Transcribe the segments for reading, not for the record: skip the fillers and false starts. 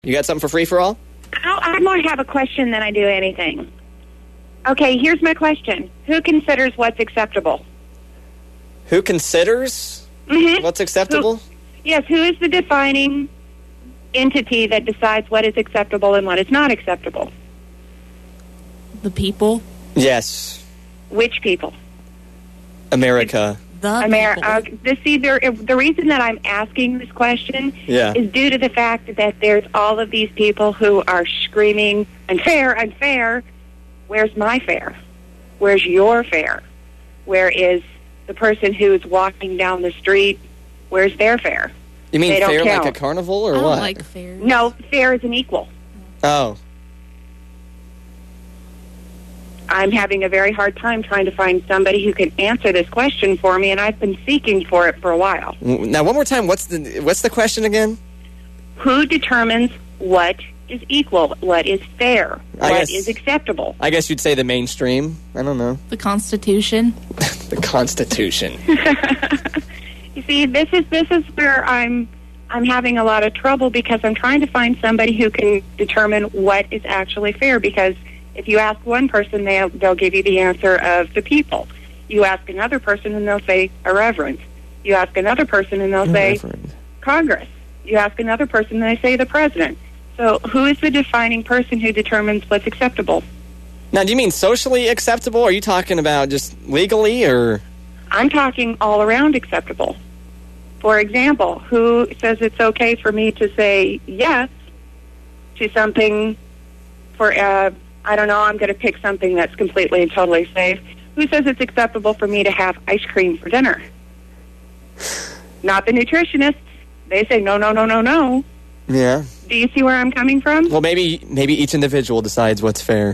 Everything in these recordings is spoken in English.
You got something for free for all? I more have a question than I do anything. Okay, here's my question. Who considers what's acceptable? Who considers what's acceptable? Who is the defining entity that decides what is acceptable and what is not acceptable? The people? Yes. Which people? America. The reason that I'm asking this question is due to the fact that there's all of these people who are screaming, unfair, unfair. Where's my fair? Where's your fair? Where is the person who's walking down the street? Where's their fair? You mean fair like a carnival or what? I don't like fair. No, fair is an equal. Oh. I'm having a very hard time trying to find somebody who can answer this question for me, and I've been seeking for it for a while. Now, one more time, what's the question again? Who determines what is equal, what is fair, what is acceptable? I guess you'd say the mainstream. I don't know. The Constitution. The Constitution. You see, this is where I'm having a lot of trouble because I'm trying to find somebody who can determine what is actually fair, because if you ask one person, they'll give you the answer of the people. You ask another person, and they'll say irreverent. You ask another person, and they'll say Congress. You ask another person, and they say the president. So who is the defining person who determines what's acceptable? Now, do you mean socially acceptable? Are you talking about just legally, or? I'm talking all around acceptable. For example, who says it's okay for me to say yes to something for I don't know, I'm going to pick something that's completely and totally safe. Who says it's acceptable for me to have ice cream for dinner? Not the nutritionists. They say no, no, no, no, no. Yeah. Do you see where I'm coming from? Well, maybe each individual decides what's fair.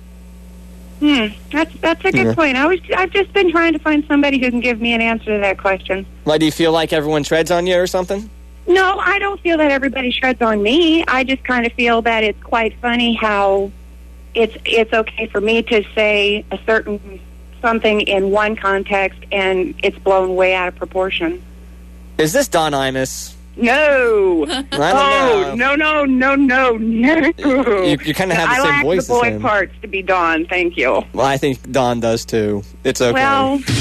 That's a good point. I've just been trying to find somebody who can give me an answer to that question. Why, do you feel like everyone treads on you or something? No, I don't feel that everybody treads on me. I just kind of feel that it's quite funny how it's okay for me to say a certain something in one context and it's blown way out of proportion. Is this Don Imus? No. I don't know. No. You kind of have the same voice as him. I lack the boy parts to be Don, thank you. Well, I think Don does too. It's okay. Well...